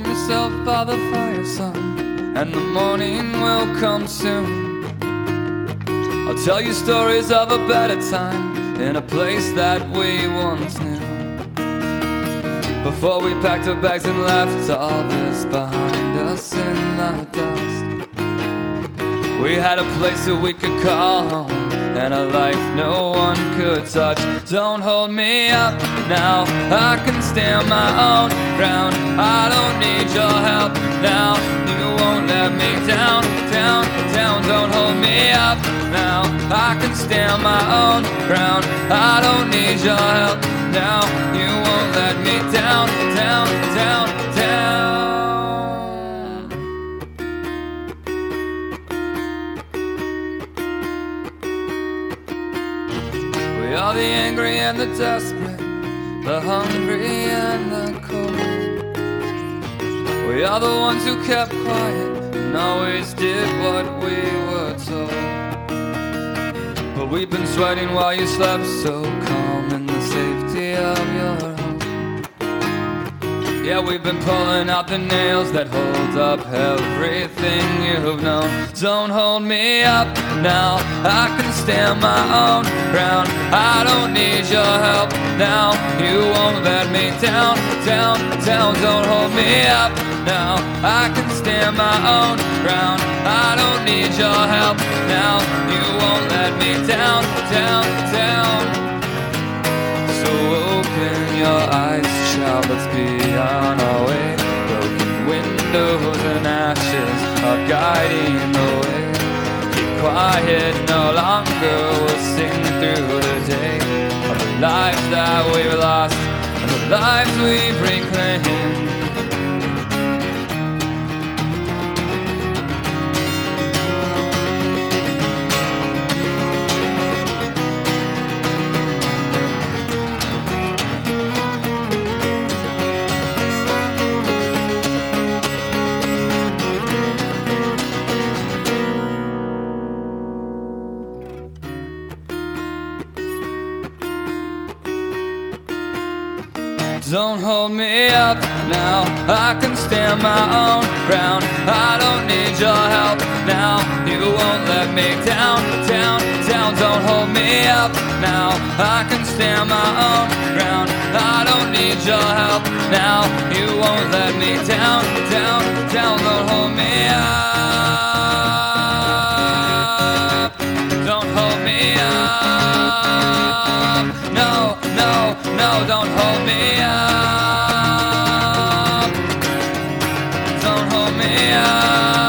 warm yourself by the fire, son, and the morning will come soon. I'll tell you stories of a better time in a place that we once knew. Before we packed our bags and left all this behind us in the dust, we had a place that we could call home and a life no one could touch. Don't hold me up now, I can stand my own ground. I don't need your help now, you won't let me down, down, down. Don't hold me up now, I can stand my own ground. I don't need your help now, you won't let me down, down, down, down. We are the angry and the desperate, the hungry and the cold. We are the ones who kept quiet and always did what we were told. But we've been sweating while you slept, so calm in the safety of your home. Yeah, we've been pulling out the nails that hold up everything you've known. Don't hold me up now, I can stand my own ground. I don't need your help now, you won't let me down, down, down. Don't hold me up now, I can stand my own ground. I don't need your help now, you won't let me down, down, down. So open your eyes, child, let's be on our way. Broken windows and ashes are guiding the way. Keep quiet, no longer we'll sing through the day of the lives that we've lost and the lives we've reclaimed. Don't hold me up now, I can stand my own ground. I don't need your help now, you won't let me down, down, down. Don't hold me up now, I can stand my own ground. I don't need your help now, you won't let me down, down, down. Don't hold me up, don't hold me up. No, no, no, don't hold me up. Don't hold me up.